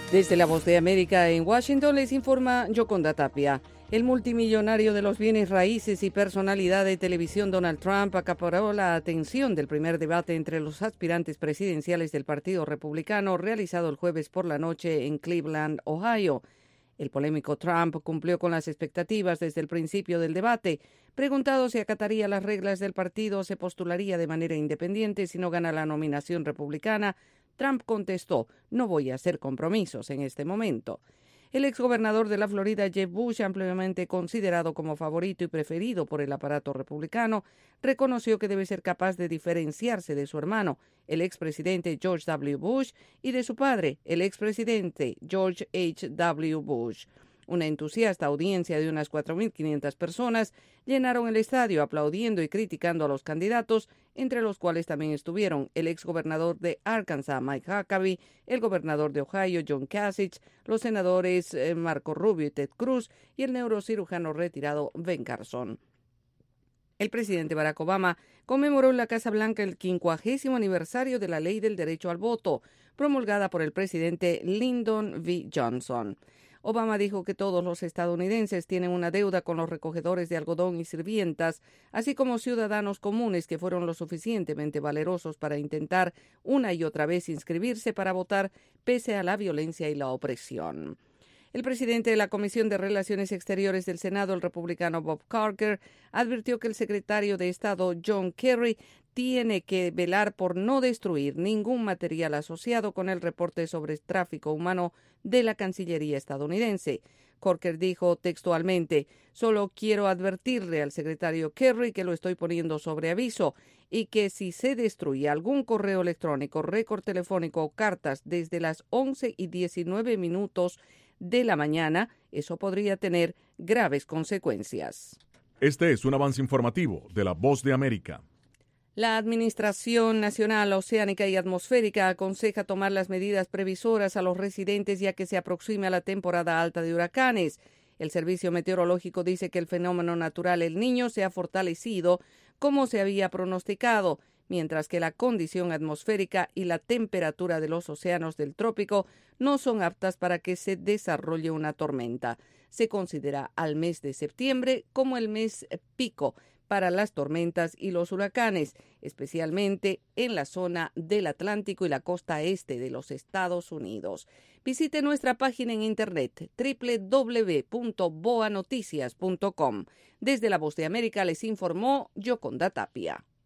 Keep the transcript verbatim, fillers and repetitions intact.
Desde la Voz de América en Washington les informa Yoconda Tapia. El multimillonario de los bienes raíces y personalidad de televisión Donald Trump acaparó la atención del primer debate entre los aspirantes presidenciales del Partido Republicano realizado el jueves por la noche en Cleveland, Ohio. El polémico Trump cumplió con las expectativas desde el principio del debate. Preguntado si acataría las reglas del partido o se postularía de manera independiente si no gana la nominación republicana, Trump contestó: no voy a hacer compromisos en este momento. El exgobernador de la Florida, Jeb Bush, ampliamente considerado como favorito y preferido por el aparato republicano, reconoció que debe ser capaz de diferenciarse de su hermano, el expresidente George W. Bush, y de su padre, el expresidente George H W. Bush. Una entusiasta audiencia de unas cuatro mil quinientas personas llenaron el estadio aplaudiendo y criticando a los candidatos, entre los cuales también estuvieron el exgobernador de Arkansas, Mike Huckabee, el gobernador de Ohio, John Kasich, los senadores eh, Marco Rubio y Ted Cruz y el neurocirujano retirado Ben Carson. El presidente Barack Obama conmemoró en la Casa Blanca el quincuagésimo aniversario de la Ley del Derecho al Voto, promulgada por el presidente Lyndon B. Johnson. Obama dijo que todos los estadounidenses tienen una deuda con los recogedores de algodón y sirvientas, así como ciudadanos comunes que fueron lo suficientemente valerosos para intentar una y otra vez inscribirse para votar pese a la violencia y la opresión. El presidente de la Comisión de Relaciones Exteriores del Senado, el republicano Bob Corker, advirtió que el secretario de Estado John Kerry tiene que velar por no destruir ningún material asociado con el reporte sobre tráfico humano de la Cancillería estadounidense. Corker dijo textualmente: solo quiero advertirle al secretario Kerry que lo estoy poniendo sobre aviso y que si se destruye algún correo electrónico, récord telefónico o cartas desde las once y diecinueve minutos de la mañana, eso podría tener graves consecuencias. Este es un avance informativo de La Voz de América. La Administración Nacional Oceánica y Atmosférica aconseja tomar las medidas previsoras a los residentes ya que se aproxima la temporada alta de huracanes. El Servicio Meteorológico dice que el fenómeno natural El Niño se ha fortalecido como se había pronosticado, mientras que la condición atmosférica y la temperatura de los océanos del trópico no son aptas para que se desarrolle una tormenta. Se considera al mes de septiembre como el mes pico para las tormentas y los huracanes, especialmente en la zona del Atlántico y la costa este de los Estados Unidos. Visite nuestra página en internet doble u doble u doble u punto boa noticias punto com. Desde la Voz de América les informó Yoconda Tapia.